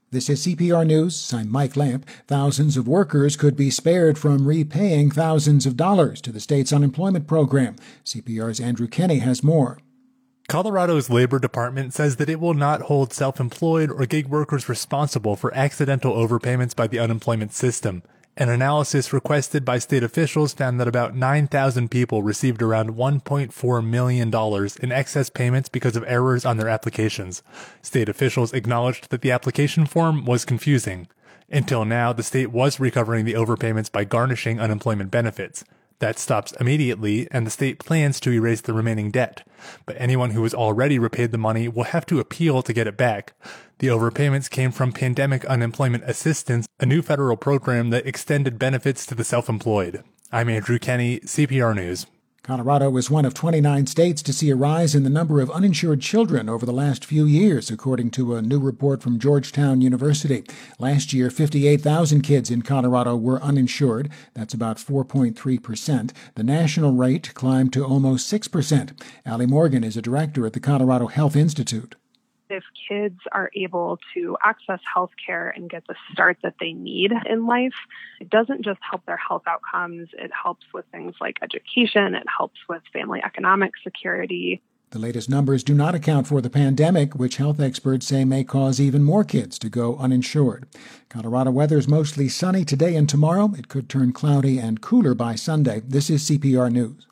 This is CPR News. I'm Mike Lamp. Thousands of workers could be spared from repaying thousands of dollars to the state's unemployment program. CPR's Andrew Kenny has more. Colorado's Labor Department says that it will not hold self-employed or gig workers responsible for accidental overpayments by the unemployment system. An analysis requested by state officials found that about 9,000 people received around $1.4 million in excess payments because of errors on their applications. State officials acknowledged that the application form was confusing. Until now, the state was recovering the overpayments by garnishing unemployment benefits. That stops immediately, and the state plans to erase the remaining debt. But anyone who has already repaid the money will have to appeal to get it back. The overpayments came from Pandemic Unemployment Assistance, a new federal program that extended benefits to the self-employed. I'm Andrew Kenny, CPR News. Colorado is one of 29 states to see a rise in the number of uninsured children over the last few years, according to a new report from Georgetown University. Last year, 58,000 kids in Colorado were uninsured. That's about 4.3%. The national rate climbed to almost 6%. Allie Morgan is a director at the Colorado Health Institute. If kids are able to access health care and get the start that they need in life, it doesn't just help their health outcomes. It helps with things like education. It helps with family economic security. The latest numbers do not account for the pandemic, which health experts say may cause even more kids to go uninsured. Colorado weather is mostly sunny today and tomorrow. It could turn cloudy and cooler by Sunday. This is CPR News.